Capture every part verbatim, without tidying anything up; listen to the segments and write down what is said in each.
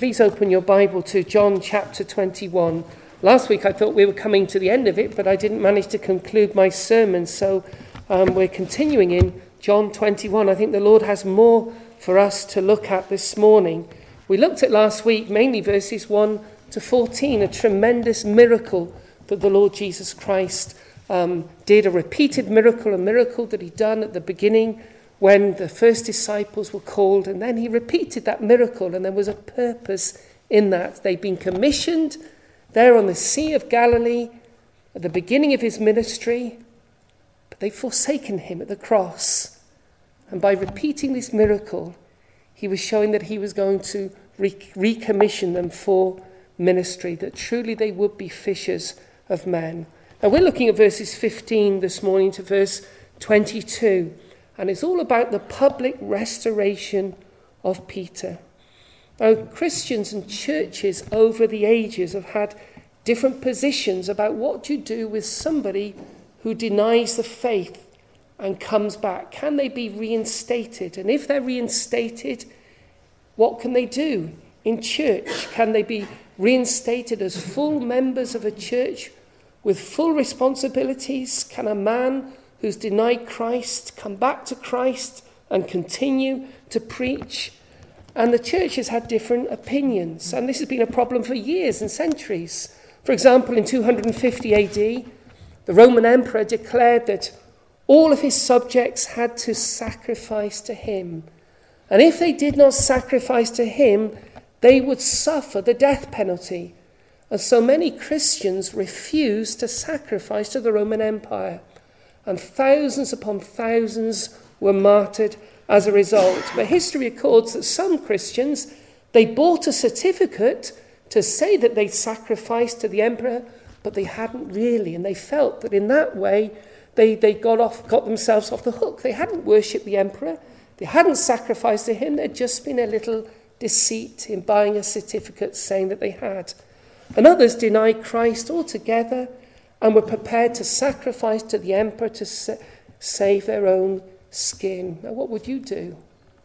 please open your Bible to John chapter twenty-one. Last week I thought we were coming to the end of it, but I didn't manage to conclude my sermon, so um, we're continuing in John twenty-one. I think the Lord has more for us to look at this morning. We looked at last week mainly verses one to fourteen, a tremendous miracle that the Lord Jesus Christ um, did, a repeated miracle, a miracle that he'd done at the beginning when the first disciples were called, and then he repeated that miracle, and there was a purpose in that. They'd been commissioned there on the Sea of Galilee at the beginning of his ministry, but they'd forsaken him at the cross. And by repeating this miracle, he was showing that he was going to re- recommission them for ministry, that truly they would be fishers of men. Now we're looking at verses fifteen this morning to verse twenty-two. And it's all about the public restoration of Peter. Now, Christians and churches over the ages have had different positions about what you do with somebody who denies the faith and comes back. Can they be reinstated? And if they're reinstated, what can they do in church? Can they be reinstated as full members of a church with full responsibilities? Can a man who's denied Christ come back to Christ and continue to preach? And the church has had different opinions, and this has been a problem for years and centuries. For example, in two hundred fifty A D, the Roman emperor declared that all of his subjects had to sacrifice to him, and if they did not sacrifice to him, they would suffer the death penalty. And so many Christians refused to sacrifice to the Roman Empire, and thousands upon thousands were martyred as a result. But history records that some Christians, they bought a certificate to say that they sacrificed to the emperor, but they hadn't really, and they felt that in that way they, they got off, got themselves off the hook. They hadn't worshipped the emperor, they hadn't sacrificed to him, there'd just been a little deceit in buying a certificate saying that they had. And others denied Christ altogether and were prepared to sacrifice to the emperor to sa- save their own skin. Now, what would you do?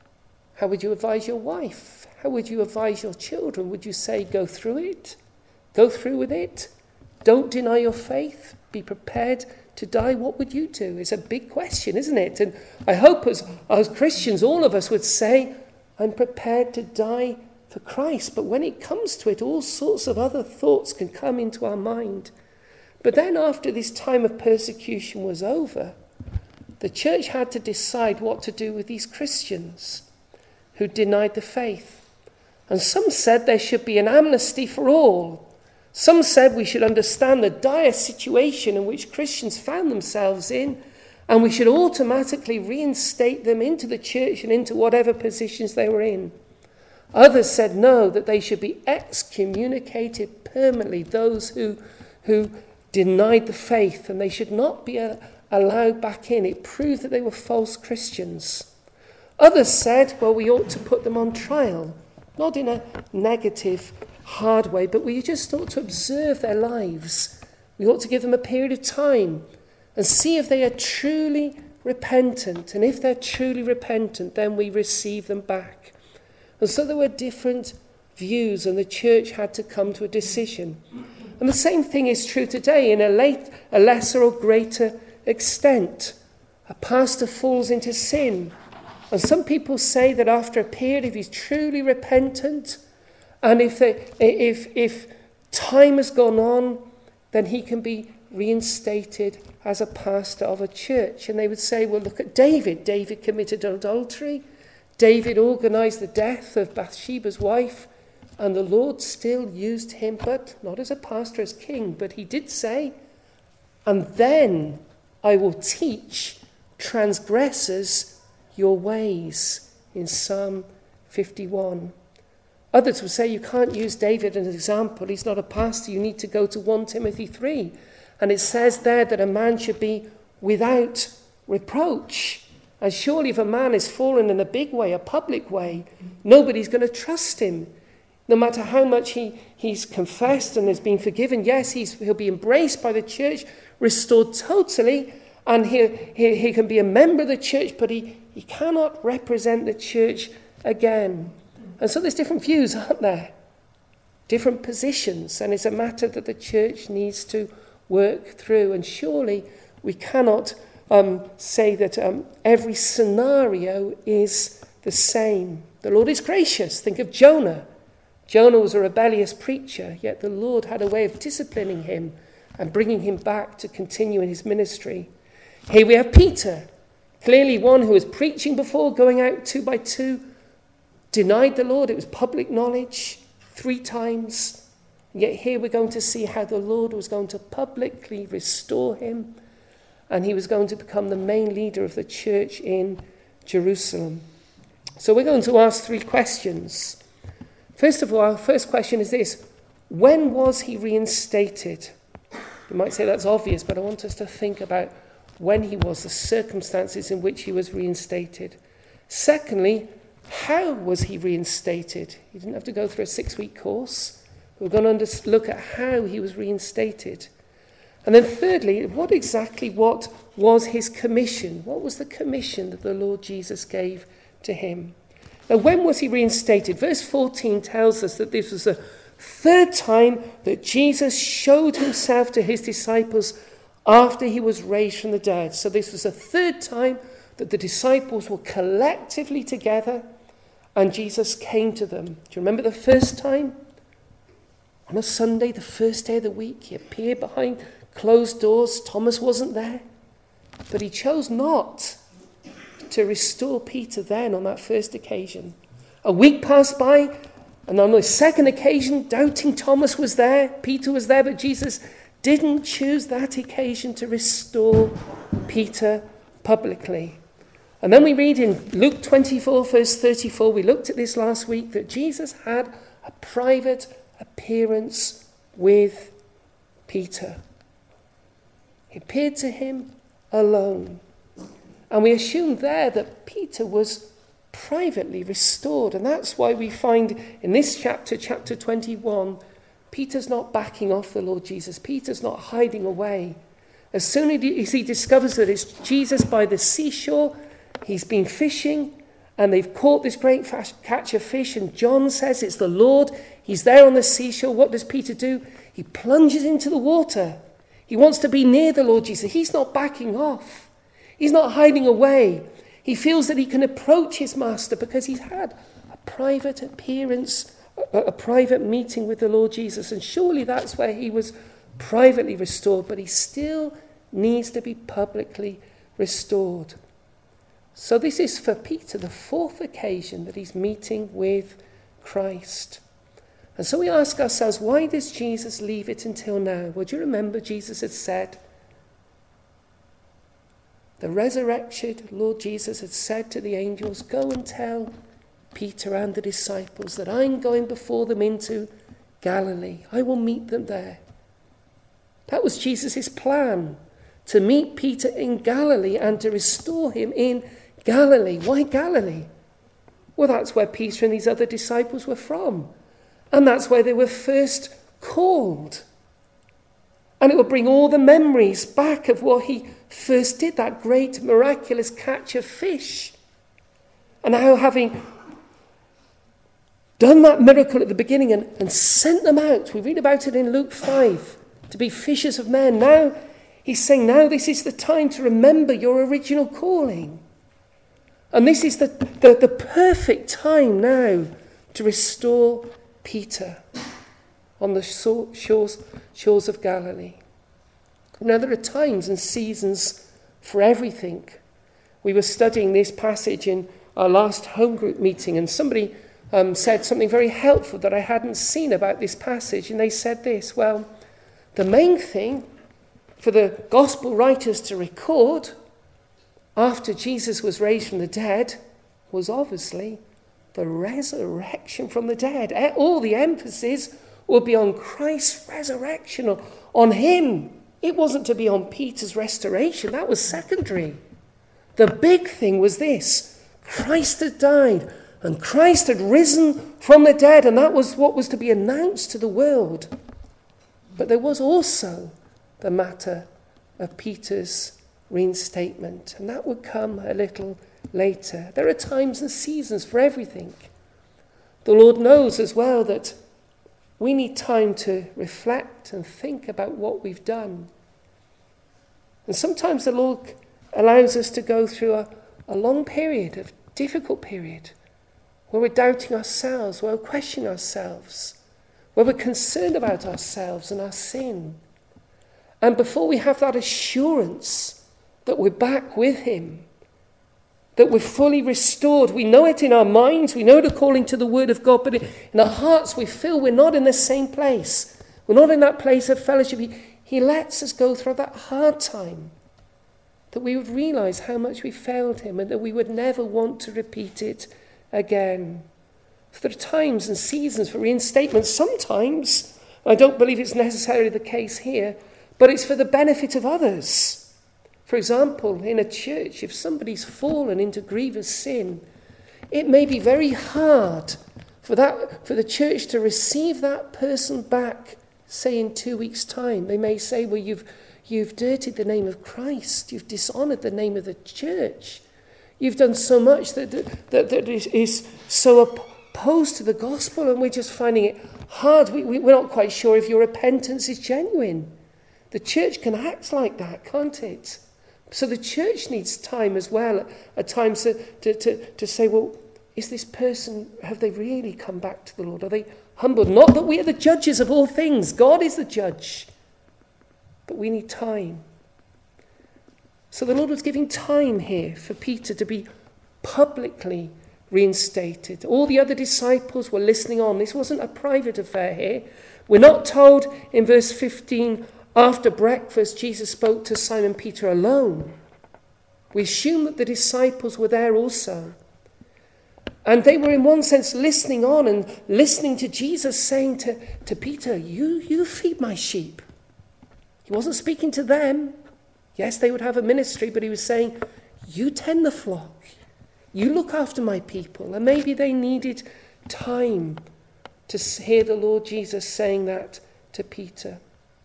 How would you advise your wife? How would you advise your children? Would you say, go through it? Go through with it? Don't deny your faith? Be prepared to die? What would you do? It's a big question, isn't it? And I hope as, as Christians, all of us would say, I'm prepared to die for Christ. But when it comes to it, all sorts of other thoughts can come into our mind. But then after this time of persecution was over, the church had to decide what to do with these Christians who denied the faith. And some said there should be an amnesty for all. Some said we should understand the dire situation in which Christians found themselves in, and we should automatically reinstate them into the church and into whatever positions they were in. Others said no, that they should be excommunicated permanently, those who who denied the faith, and they should not be uh, allowed back in. It proved that they were false Christians. Others said, well, we ought to put them on trial, not in a negative, hard way, but we just ought to observe their lives. We ought to give them a period of time and see if they are truly repentant. And if they're truly repentant, then we receive them back. And so there were different views, and the church had to come to a decision. And the same thing is true today in a, late, a lesser or greater extent. A pastor falls into sin. And some people say that after a period, if he's truly repentant, and if, they, if, if time has gone on, then he can be reinstated as a pastor of a church. And they would say, well, look at David. David committed adultery. David organized the death of Bathsheba's wife. And the Lord still used him, but not as a pastor, as king. But he did say, and then I will teach transgressors your ways, in Psalm fifty-one. Others will say you can't use David as an example. He's not a pastor. You need to go to First Timothy three. And it says there that a man should be without reproach. And surely if a man is fallen in a big way, a public way, nobody's going to trust him. No matter how much he, he's confessed and has been forgiven, yes, he's, he'll be embraced by the church, restored totally, and he, he, he can be a member of the church, but he, he cannot represent the church again. And so there's different views, aren't there? different positions, and it's a matter that the church needs to work through. And surely we cannot um, say that um, every scenario is the same. The Lord is gracious. Think of Jonah. Jonah was a rebellious preacher, yet the Lord had a way of disciplining him and bringing him back to continue in his ministry. Here we have Peter, clearly one who was preaching before, going out two by two, denied the Lord. It was public knowledge three times. Yet here we're going to see how the Lord was going to publicly restore him, and he was going to become the main leader of the church in Jerusalem. So we're going to ask three questions. First of all, our first question is this: when was he reinstated? You might say that's obvious, but I want us to think about when he was, the circumstances in which he was reinstated. Secondly, how was he reinstated? He didn't have to go through a six-week course. We're going to look at how he was reinstated. And then thirdly, what exactly what was his commission? What was the commission that the Lord Jesus gave to him? Now, when was he reinstated? Verse fourteen tells us that this was the third time that Jesus showed himself to his disciples after he was raised from the dead. So this was the third time that the disciples were collectively together and Jesus came to them. Do you remember the first time? On a Sunday, the first day of the week, he appeared behind closed doors. Thomas wasn't there. But he chose not to restore Peter then on that first occasion. A week passed by, and on the second occasion, doubting Thomas was there. Peter was there, but Jesus didn't choose that occasion to restore Peter publicly. And then we read in Luke twenty-four, verse thirty-four, we looked at this last week, that Jesus had a private appearance with Peter. He appeared to him alone. And we assume there that Peter was privately restored. And that's why we find in this chapter, chapter twenty-one, Peter's not backing off the Lord Jesus. Peter's not hiding away. As soon as he discovers that it's Jesus by the seashore, he's been fishing and they've caught this great catch of fish. And John says it's the Lord. He's there on the seashore. What does Peter do? He plunges into the water. He wants to be near the Lord Jesus. He's not backing off. He's not hiding away. He feels that he can approach his master because he's had a private appearance, a, a private meeting with the Lord Jesus. And surely that's where he was privately restored, but he still needs to be publicly restored. So this is for Peter the fourth occasion that he's meeting with Christ. And so we ask ourselves, why does Jesus leave it until now? Well, do you remember Jesus had said, the resurrected Lord Jesus had said to the angels, go and tell Peter and the disciples that I'm going before them into Galilee. I will meet them there. That was Jesus' plan, to meet Peter in Galilee and to restore him in Galilee. Why Galilee? Well, that's where Peter and these other disciples were from. And that's where they were first called. And it will bring all the memories back of what he first did, that great miraculous catch of fish. And how, having done that miracle at the beginning and, and sent them out, we read about it in Luke five, to be fishers of men. Now he's saying, now this is the time to remember your original calling. And this is the, the, the perfect time now to restore Peter on the shores, shores of Galilee. Now there are times and seasons for everything. We were studying this passage in our last home group meeting, and somebody um, said something very helpful that I hadn't seen about this passage. And they said this: well, the main thing for the gospel writers to record after Jesus was raised from the dead was obviously the resurrection from the dead. All the emphasis would be on Christ's resurrection, on him. It wasn't to be on Peter's restoration. That was secondary. The big thing was this: Christ had died and Christ had risen from the dead, and that was what was to be announced to the world. But there was also the matter of Peter's reinstatement, and that would come a little later. There are times and seasons for everything. The Lord knows as well that We need time to reflect and think about what we've done. And sometimes the Lord allows us to go through a, a long period, a difficult period, where we're doubting ourselves, where we're questioning ourselves, where we're concerned about ourselves and our sin. And before we have that assurance that we're back with him, that we're fully restored, we know it in our minds, we know it according to the word of God, but in our hearts we feel we're not in the same place. We're not in that place of fellowship. He, he lets us go through that hard time, that we would realize how much we failed him and that we would never want to repeat it again. There are times and seasons for reinstatement. Sometimes, I don't believe it's necessarily the case here, but it's for the benefit of others. For example, in a church, if somebody's fallen into grievous sin, it may be very hard for that for the church to receive that person back, say in two weeks' time. They may say, well, you've you've dirtied the name of Christ, you've dishonored the name of the church, you've done so much that that, that is, is so opposed to the gospel, and we're just finding it hard. We, we, we're not quite sure if your repentance is genuine. The church can act like that, can't it? So the church needs time as well, at times to, to, to, to say, well, is this person, have they really come back to the Lord? Are they humbled? Not that we are the judges of all things. God is the judge. But we need time. So the Lord was giving time here for Peter to be publicly reinstated. All the other disciples were listening on. This wasn't a private affair here. We're not told in verse fifteen, after breakfast, Jesus spoke to Simon Peter alone. We assume that the disciples were there also. And they were in one sense listening on and listening to Jesus saying to, to Peter, you, you feed my sheep. He wasn't speaking to them. Yes, they would have a ministry, but he was saying, you tend the flock. You look after my people. And maybe they needed time to hear the Lord Jesus saying that to Peter.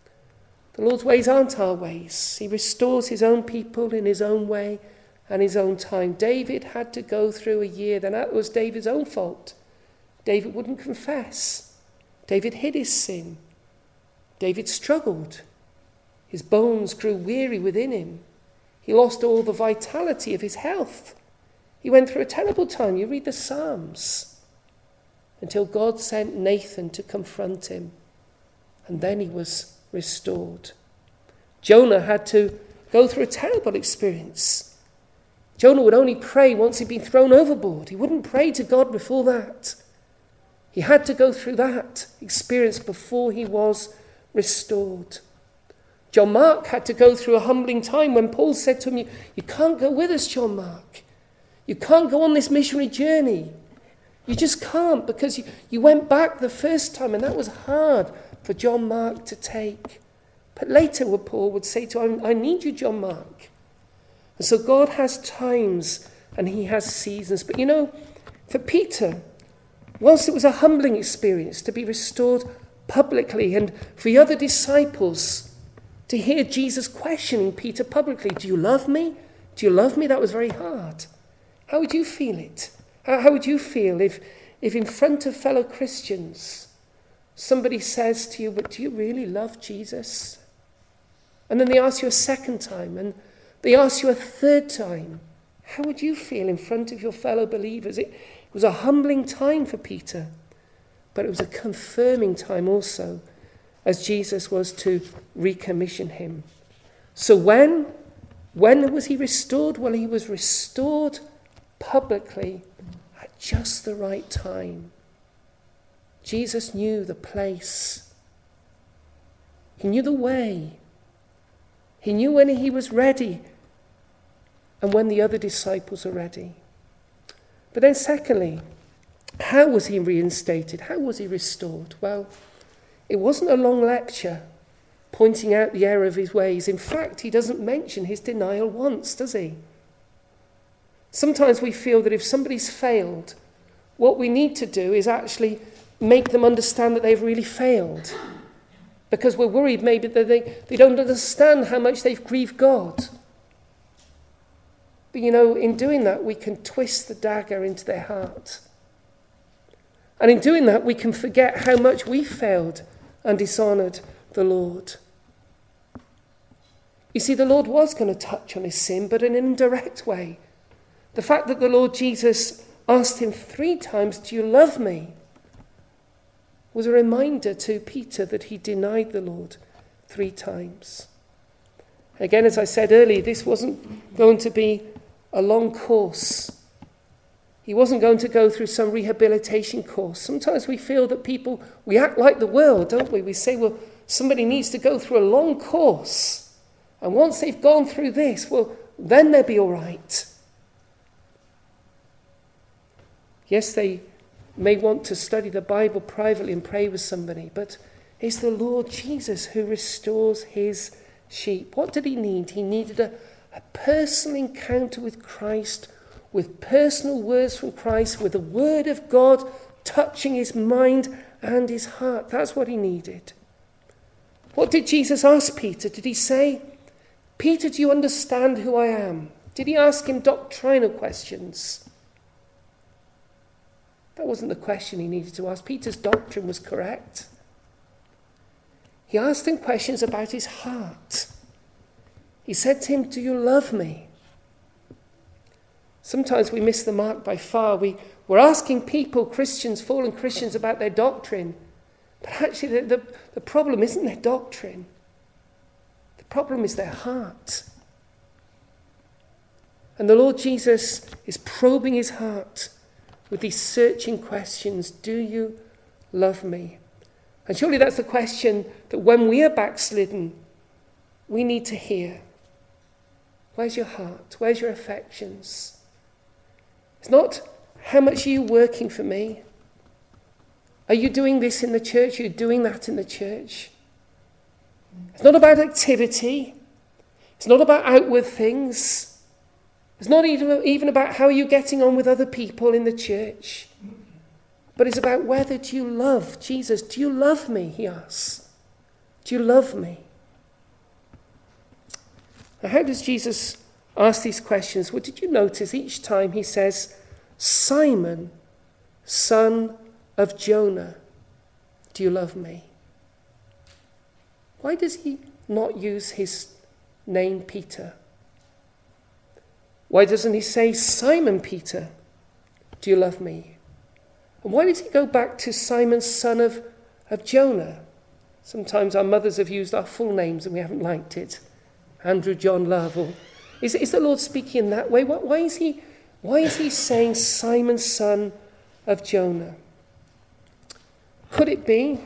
The Lord's ways aren't our ways. He restores his own people in his own way and his own time. David had to go through a year, then that was David's own fault. David wouldn't confess. David hid his sin. David struggled. His bones grew weary within him. He lost all the vitality of his health. He went through a terrible time. You read the Psalms. Until God sent Nathan to confront him. And then he was restored. Jonah had to go through a terrible experience. Jonah would only pray once he'd been thrown overboard. He wouldn't pray to God before that. He had to go through that experience before he was restored. John Mark had to go through a humbling time when Paul said to him, you, you can't go with us, John Mark. You can't go on this missionary journey. You just can't, because you, you went back the first time and that was hard for John Mark to take. But later Paul would say to him, I need you, John Mark. And so God has times and he has seasons. But you know, for Peter, whilst it was a humbling experience to be restored publicly, and for the other disciples to hear Jesus questioning Peter publicly, do you love me? Do you love me? That was very hard. How would you feel it? How, how would you feel if, if in front of fellow Christians somebody says to you, but do you really love Jesus? And then they ask you a second time, and they ask you a third time. How would you feel in front of your fellow believers? It, it was a humbling time for Peter, but it was a confirming time also, as Jesus was to recommission him. So when, when was he restored? Well, he was restored publicly at just the right time. Jesus knew the place. He knew the way. He knew when he was ready and when the other disciples are ready. But then secondly, how was he reinstated? How was he restored? Well, it wasn't a long lecture pointing out the error of his ways. In fact, he doesn't mention his denial once, does he? Sometimes we feel that if somebody's failed, what we need to do is actually make them understand that they've really failed. Because we're worried maybe that they, they don't understand how much they've grieved God. But you know, in doing that, we can twist the dagger into their heart. And in doing that, we can forget how much we failed and dishonoured the Lord. You see, the Lord was going to touch on his sin, but in an indirect way. The fact that the Lord Jesus asked him three times, "Do you love me?" was a reminder to Peter that he denied the Lord three times. Again, as I said earlier, this wasn't going to be a long course. He wasn't going to go through some rehabilitation course. Sometimes we feel that people, we act like the world, don't we? We say, well, somebody needs to go through a long course. And once they've gone through this, well, then they'll be all right. Yes, they may want to study the Bible privately and pray with somebody, but it's the Lord Jesus who restores his sheep. What did he need? He needed a, a personal encounter with Christ, with personal words from Christ, with the word of God touching his mind and his heart. That's what he needed. What did Jesus ask Peter? Did he say, "Peter, do you understand who I am?" Did he ask him doctrinal questions? That wasn't the question he needed to ask. Peter's doctrine was correct. He asked him questions about his heart. He said to him, "Do you love me?" Sometimes we miss the mark by far. We, we're asking people, Christians, fallen Christians, about their doctrine. But actually the, the, the problem isn't their doctrine. The problem is their heart. And the Lord Jesus is probing his heart with these searching questions. Do you love me? And surely that's the question that when we are backslidden, we need to hear. Where's your heart? Where's your affections? It's not, how much are you working for me? Are you doing this in the church? Are you doing that in the church? It's not about activity. It's not about outward things. It's not even, even about how you're getting on with other people in the church. But it's about whether do you love Jesus? Do you love me, he asks. Do you love me? Now, how does Jesus ask these questions? Well, did you notice each time he says, "Simon, son of Jonah, do you love me?" Why does he not use his name Peter? Why doesn't he say, "Simon Peter, do you love me?" And why does he go back to Simon, son of, of Jonah? Sometimes our mothers have used our full names and we haven't liked it. Andrew, John, Love. Or is, is the Lord speaking in that way? Why, why, is he, why is he saying Simon, son of Jonah? Could it be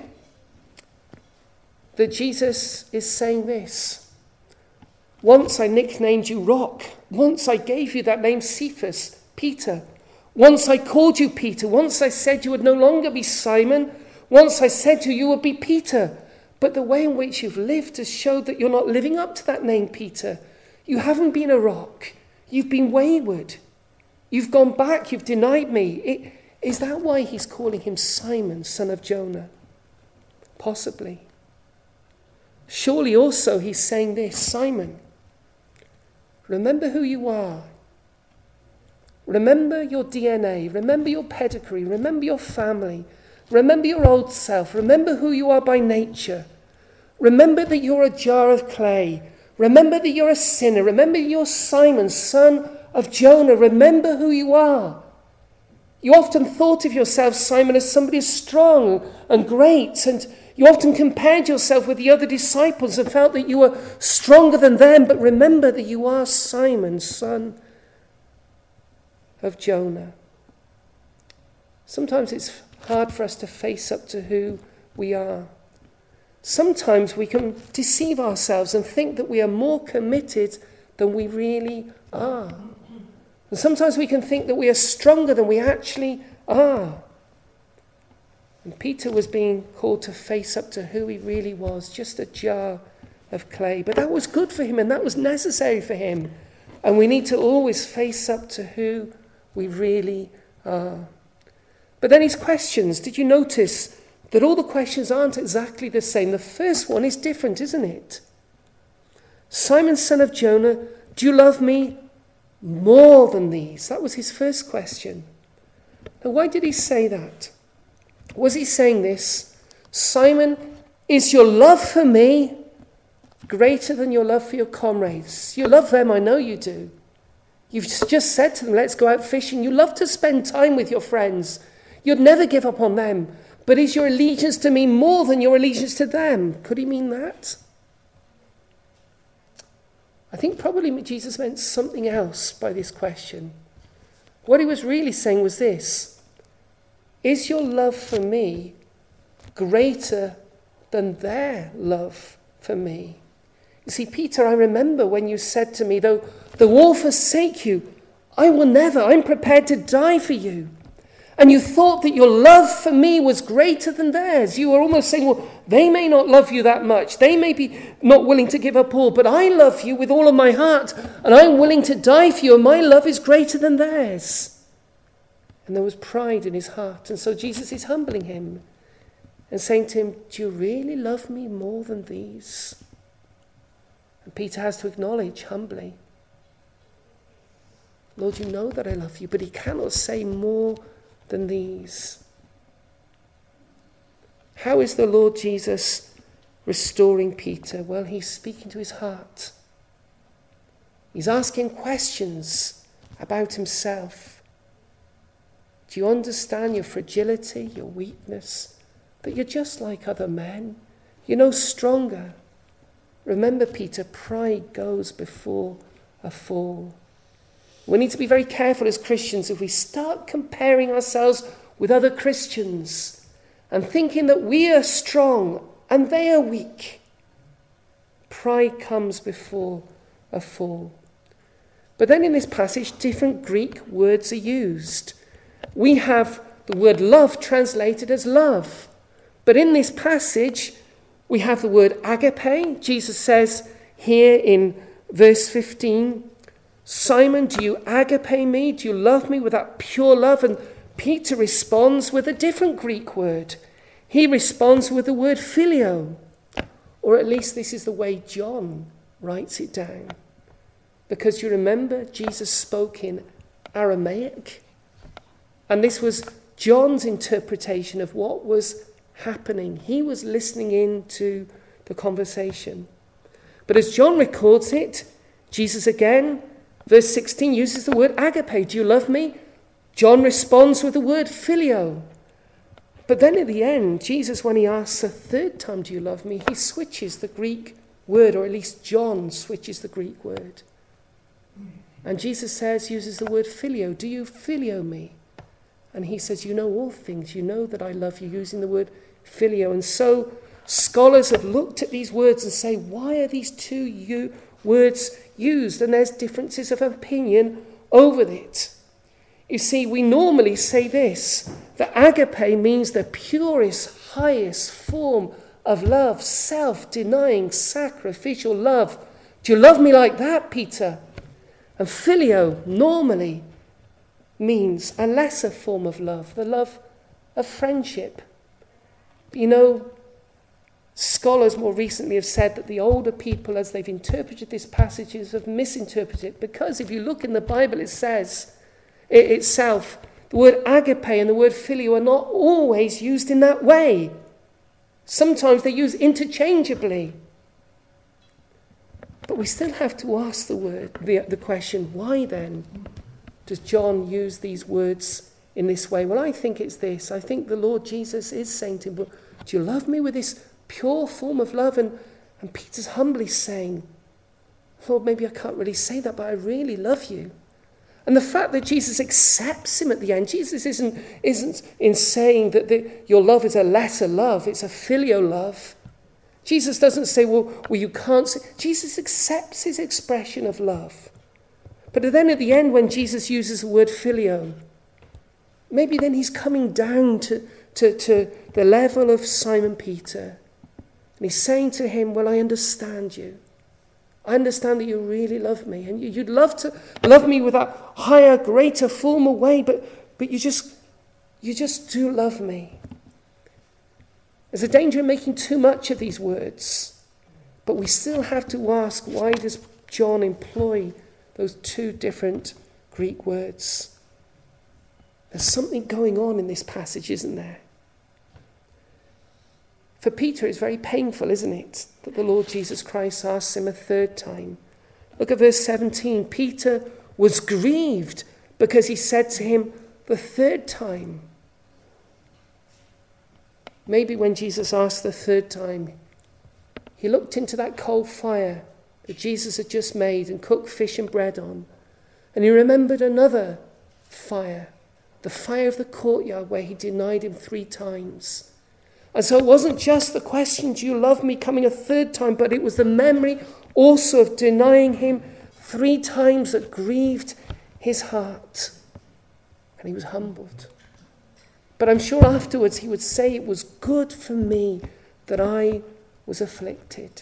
that Jesus is saying this? Once I nicknamed you Rock. Once I gave you that name Cephas, Peter. Once I called you Peter. Once I said you would no longer be Simon. Once I said to you, you would be Peter. But the way in which you've lived has showed that you're not living up to that name, Peter. You haven't been a rock. You've been wayward. You've gone back. You've denied me. It, is that why he's calling him Simon, son of Jonah? Possibly. Surely also he's saying this, Simon, remember who you are. Remember your D N A. Remember your pedigree. Remember your family. Remember your old self. Remember who you are by nature. Remember that you're a jar of clay. Remember that you're a sinner. Remember you're Simon, son of Jonah. Remember who you are. You often thought of yourself, Simon, as somebody strong and great, and you often compared yourself with the other disciples and felt that you were stronger than them. But remember that you are Simon, son of Jonah. Sometimes it's hard for us to face up to who we are. Sometimes we can deceive ourselves and think that we are more committed than we really are. And sometimes we can think that we are stronger than we actually are. And Peter was being called to face up to who he really was, just a jar of clay. But that was good for him and that was necessary for him. And we need to always face up to who we really are. But then his questions, did you notice that all the questions aren't exactly the same? The first one is different, isn't it? Simon, son of Jonah, do you love me more than these? That was his first question. Now, why did he say that? Was he saying this? Simon, is your love for me greater than your love for your comrades? You love them, I know you do. You've just said to them, let's go out fishing. You love to spend time with your friends. You'd never give up on them. But is your allegiance to me more than your allegiance to them? Could he mean that? I think probably Jesus meant something else by this question. What he was really saying was this: is your love for me greater than their love for me? You see, Peter, I remember when you said to me, though the war forsake you, I will never, I'm prepared to die for you. And you thought that your love for me was greater than theirs. You were almost saying, well, they may not love you that much. They may be not willing to give up all, but I love you with all of my heart, and I'm willing to die for you, and my love is greater than theirs. And there was pride in his heart. And so Jesus is humbling him and saying to him, do you really love me more than these? And Peter has to acknowledge humbly, Lord, you know that I love you, but he cannot say more than these. How is the Lord Jesus restoring Peter? Well, he's speaking to his heart. He's asking questions about himself. Do you understand your fragility, your weakness? That you're just like other men. You're no stronger. Remember, Peter, pride goes before a fall. We need to be very careful as Christians if we start comparing ourselves with other Christians and thinking that we are strong and they are weak. Pride comes before a fall. But then in this passage, different Greek words are used. We have the word love translated as love. But in this passage, we have the word agape. Jesus says here in verse fifteen, Simon, do you agape me? Do you love me with that pure love? And Peter responds with a different Greek word. He responds with the word phileo. Or at least this is the way John writes it down. Because you remember, Jesus spoke in Aramaic. And this was John's interpretation of what was happening. He was listening in to the conversation. But as John records it, Jesus again, verse sixteen, uses the word agape. Do you love me? John responds with the word phileo. But then at the end, Jesus, when he asks a third time, do you love me? He switches the Greek word, or at least John switches the Greek word. And Jesus says, uses the word phileo. Do you phileo me? And he says, you know all things. You know that I love you, using the word phileo. And so scholars have looked at these words and say, why are these two you words used? And there's differences of opinion over it. You see, we normally say this, that agape means the purest, highest form of love, self-denying, sacrificial love. Do you love me like that, Peter? And phileo normally means a lesser form of love, the love of friendship. You know, scholars more recently have said that the older people, as they've interpreted this passage, have misinterpreted it, because if you look in the Bible, it says it itself, the word agape and the word phileo are not always used in that way. Sometimes they're used interchangeably. But we still have to ask the word, the, the question, why then does John use these words in this way? Well, I think it's this. I think the Lord Jesus is saying to him, well, do you love me with this pure form of love? And, and Peter's humbly saying, Lord, maybe I can't really say that, but I really love you. And the fact that Jesus accepts him at the end, Jesus isn't, isn't in saying that the, your love is a lesser love, it's a filial love. Jesus doesn't say, well, well, you can't say. Jesus accepts his expression of love. But then at the end, when Jesus uses the word phileo, maybe then he's coming down to, to, to the level of Simon Peter. And he's saying to him, well, I understand you. I understand that you really love me. And you, you'd love to love me with that higher, greater, formal way, but, but you just you just do love me. There's a danger in making too much of these words. But we still have to ask, why does John employ those two different Greek words? There's something going on in this passage, isn't there? For Peter, it's very painful, isn't it, that the Lord Jesus Christ asks him a third time. Look at verse seventeen. Peter was grieved because he said to him the third time. Maybe when Jesus asked the third time, he looked into that coal fire that Jesus had just made and cooked fish and bread on. And he remembered another fire, the fire of the courtyard where he denied him three times. And so it wasn't just the question, do you love me, coming a third time, but it was the memory also of denying him three times that grieved his heart. And he was humbled. But I'm sure afterwards he would say, it was good for me that I was afflicted.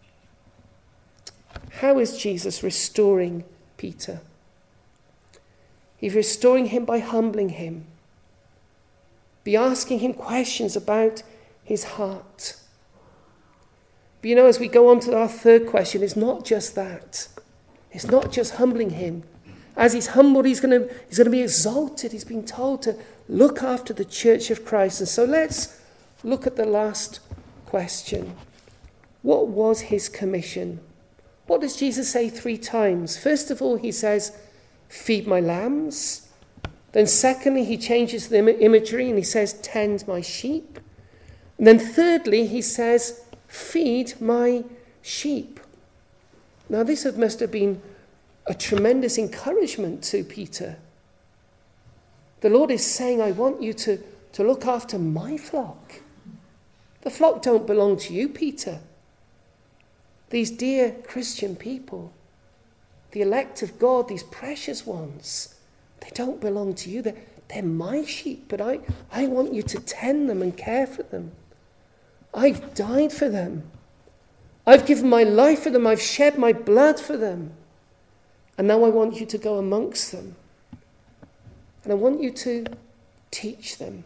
How is Jesus restoring Peter? He's restoring him by humbling him, by asking him questions about his heart. But you know, as we go on to our third question, it's not just that. It's not just humbling him. As he's humbled, he's going to, he's going to be exalted. He's been told to look after the church of Christ. And so let's look at the last question. What was his commission? What does Jesus say three times? First of all, he says, feed my lambs. Then secondly, he changes the imagery and he says, tend my sheep. And then thirdly, he says, feed my sheep. Now this must have been a tremendous encouragement to Peter. The Lord is saying, I want you to, to look after my flock. The flock don't belong to you, Peter. These dear Christian people, the elect of God, these precious ones, they don't belong to you. They're, they're my sheep, but I, I want you to tend them and care for them. I've died for them. I've given my life for them. I've shed my blood for them. And now I want you to go amongst them. And I want you to teach them.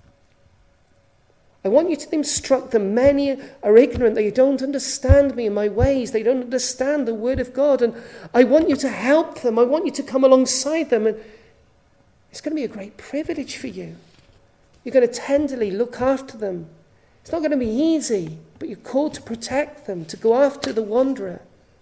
I want you to instruct them. Many are ignorant. They don't understand me and my ways. They don't understand the word of God. And I want you to help them. I want you to come alongside them. And it's going to be a great privilege for you. You're going to tenderly look after them. It's not going to be easy, but you're called to protect them, to go after the wanderer.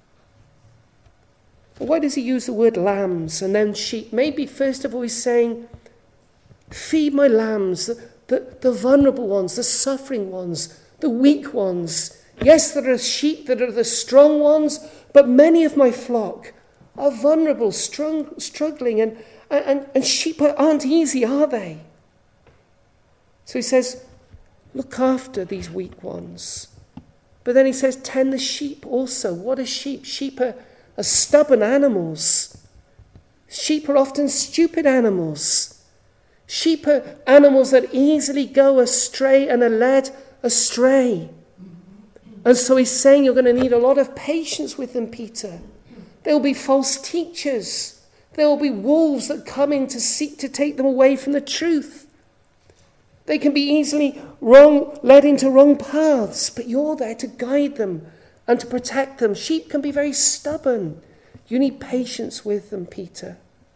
But why does he use the word lambs and then sheep? Maybe first of all he's saying, feed my lambs, the, the, the vulnerable ones, the suffering ones, the weak ones. Yes, there are sheep that are the strong ones, but many of my flock are vulnerable, strong, struggling, and, and, and sheep aren't easy, are they? So he says, look after these weak ones. But then he says, tend the sheep also. What are sheep? Sheep are, are stubborn animals. Sheep are often stupid animals. Sheep are animals that easily go astray and are led astray. And so he's saying you're going to need a lot of patience with them, Peter. There will be false teachers. There will be wolves that come in to seek to take them away from the truth. They can be easily wrong, led into wrong paths, but you're there to guide them and to protect them. Sheep can be very stubborn. You need patience with them, Peter.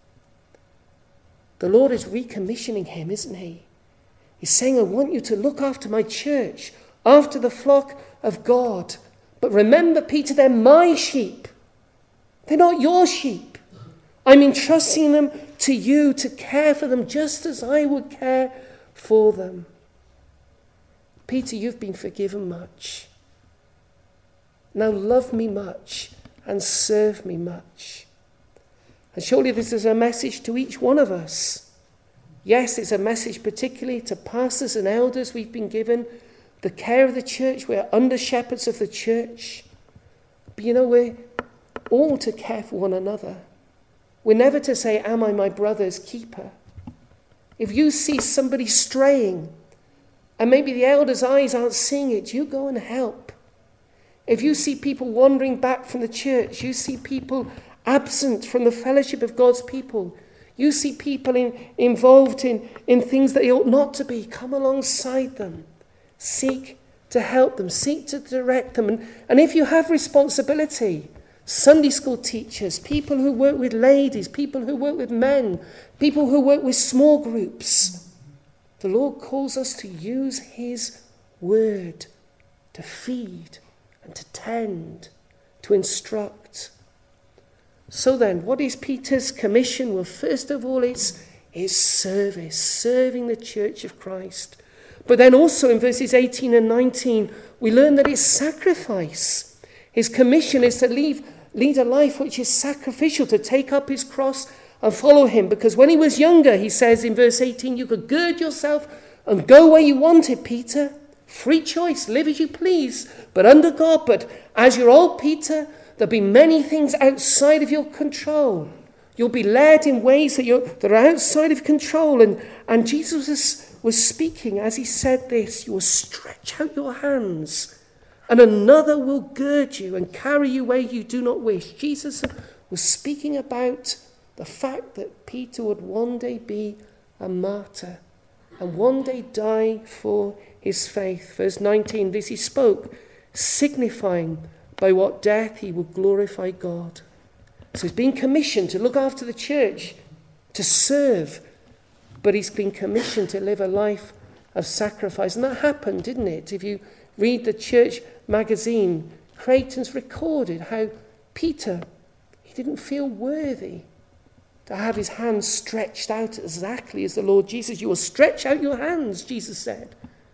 The Lord is recommissioning him, isn't he? He's saying, I want you to look after my church, after the flock of God. But remember, Peter, they're my sheep. They're not your sheep. I'm entrusting them to you to care for them just as I would care for them. Peter, you've been forgiven much. Now love me much and serve me much. And surely this is a message to each one of us. Yes, it's a message particularly to pastors and elders. We've been given the care of the church. We're under shepherds of the church. But you know, we're all to care for one another. We're never to say, am I my brother's keeper? If you see somebody straying, and maybe the elders' eyes aren't seeing it, you go and help. If you see people wandering back from the church, you see people absent from the fellowship of God's people, you see people in, involved in, in things that they ought not to be, come alongside them. Seek to help them. Seek to direct them. And, and if you have responsibility, Sunday school teachers, people who work with ladies, people who work with men, people who work with small groups. The Lord calls us to use his word to feed and to tend, to instruct. So then, what is Peter's commission? Well, first of all, it's his service, serving the church of Christ. But then also in verses eighteen and nineteen, we learn that it's sacrifice. His commission is to leave, lead a life which is sacrificial, to take up his cross and follow him. Because when he was younger, he says in verse eighteen, you could gird yourself and go where you wanted, Peter. Free choice, live as you please, but under God. But as you're old, Peter, there'll be many things outside of your control. You'll be led in ways that, you're, that are outside of control. And, and Jesus was, was speaking as he said this, you will stretch out your hands and another will gird you and carry you where you do not wish. Jesus was speaking about the fact that Peter would one day be a martyr and one day die for his faith. Verse nineteen, this he spoke, signifying by what death he would glorify God. So he's been commissioned to look after the church, to serve, but he's been commissioned to live a life of sacrifice. And that happened, didn't it? If you read the church magazine, Creighton's recorded how Peter, he didn't feel worthy to have his hands stretched out exactly as the Lord Jesus. You will stretch out your hands, Jesus said.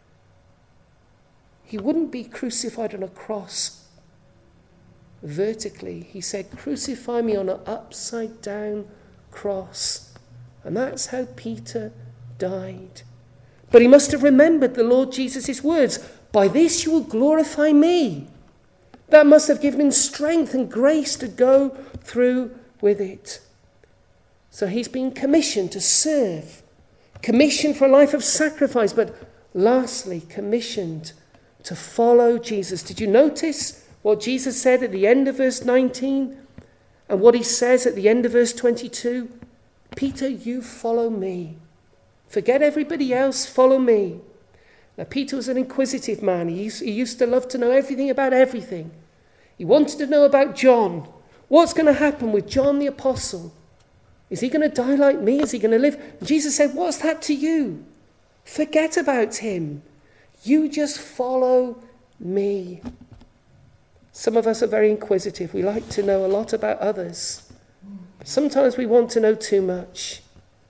He wouldn't be crucified on a cross vertically. He said, crucify me on an upside down cross. And that's how Peter died. But he must have remembered the Lord Jesus' words, by this you will glorify me. That must have given him strength and grace to go through with it. So he's been commissioned to serve, commissioned for a life of sacrifice, but lastly, commissioned to follow Jesus. Did you notice what Jesus said at the end of verse nineteen and what he says at the end of verse twenty-two? Peter, you follow me. Forget everybody else, follow me. Now, Peter was an inquisitive man. He used, he used to love to know everything about everything. He wanted to know about John. What's going to happen with John the Apostle? Is he going to die like me? Is he going to live? And Jesus said, what's that to you? Forget about him. You just follow me. Some of us are very inquisitive. We like to know a lot about others. Sometimes we want to know too much.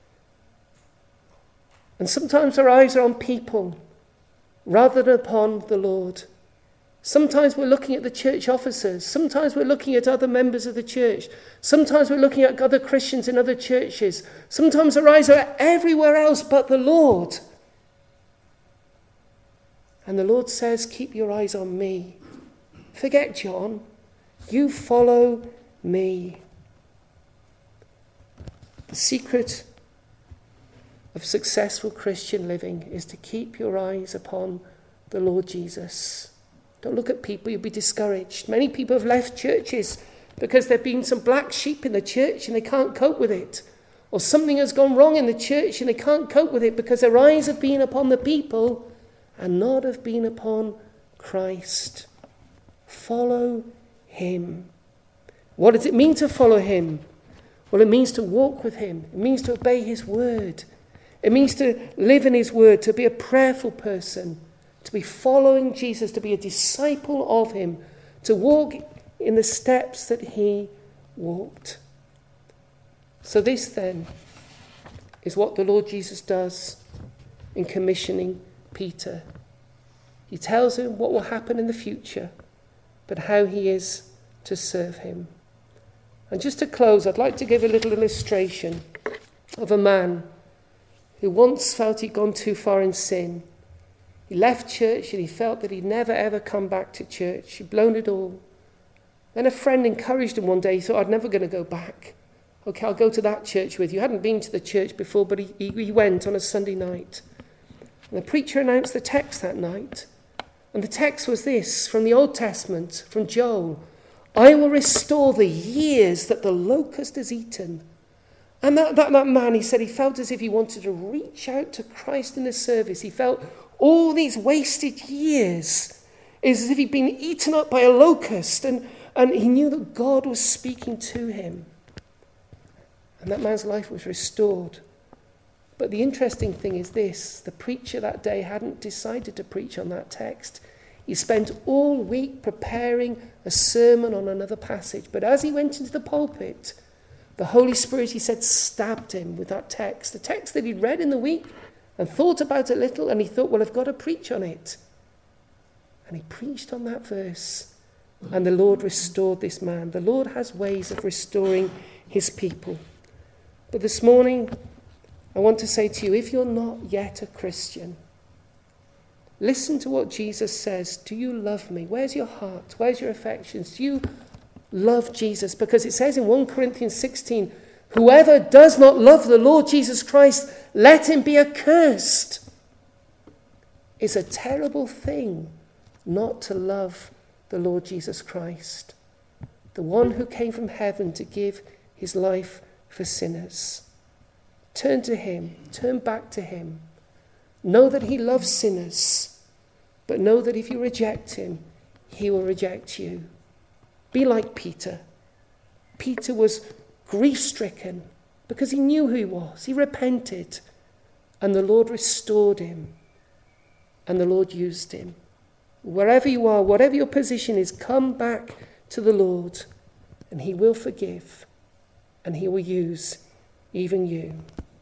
And sometimes our eyes are on people rather than upon the Lord. Sometimes we're looking at the church officers. Sometimes we're looking at other members of the church. Sometimes we're looking at other Christians in other churches. Sometimes our eyes are everywhere else but the Lord. And the Lord says, keep your eyes on me. Forget John. You follow me. The secret of successful Christian living is to keep your eyes upon the Lord Jesus. Don't look at people, you'll be discouraged. Many people have left churches because there have been some black sheep in the church and they can't cope with it. Or something has gone wrong in the church and they can't cope with it because their eyes have been upon the people and not have been upon Christ. Follow him. What does it mean to follow him? Well, it means to walk with him. It means to obey his word. It means to live in his word, to be a prayerful person, to be following Jesus, to be a disciple of him, to walk in the steps that he walked. So this then is what the Lord Jesus does in commissioning Peter. He tells him what will happen in the future, but how he is to serve him. And just to close, I'd like to give a little illustration of a man who once felt he'd gone too far in sin. He left church and he felt that he'd never ever come back to church. He'd blown it all. Then a friend encouraged him one day. He thought, I'm never going to go back. Okay, I'll go to that church with you. He hadn't been to the church before, but he, he, he went on a Sunday night. And the preacher announced the text that night. And the text was this, from the Old Testament, from Joel. I will restore the years that the locust has eaten. And that, that, that man, he said, he felt as if he wanted to reach out to Christ in the service. He felt all these wasted years is as if he'd been eaten up by a locust. And, and he knew that God was speaking to him. And that man's life was restored. But the interesting thing is this. The preacher that day hadn't decided to preach on that text. He spent all week preparing a sermon on another passage. But as he went into the pulpit, the Holy Spirit, he said, stabbed him with that text. The text that he'd read in the week and thought about it a little. And he thought, well, I've got to preach on it. And he preached on that verse. And the Lord restored this man. The Lord has ways of restoring his people. But this morning, I want to say to you, if you're not yet a Christian, listen to what Jesus says. Do you love me? Where's your heart? Where's your affections? Do you love Jesus? Because it says in First Corinthians sixteen, whoever does not love the Lord Jesus Christ, let him be accursed. It's a terrible thing not to love the Lord Jesus Christ, the one who came from heaven to give his life for sinners. Turn to him. Turn back to him. Know that he loves sinners, but know that if you reject him, he will reject you. Be like Peter. Peter was grief-stricken because he knew who he was. He repented, and the Lord restored him, and the Lord used him. Wherever you are, whatever your position is, come back to the Lord, and he will forgive, and he will use even you.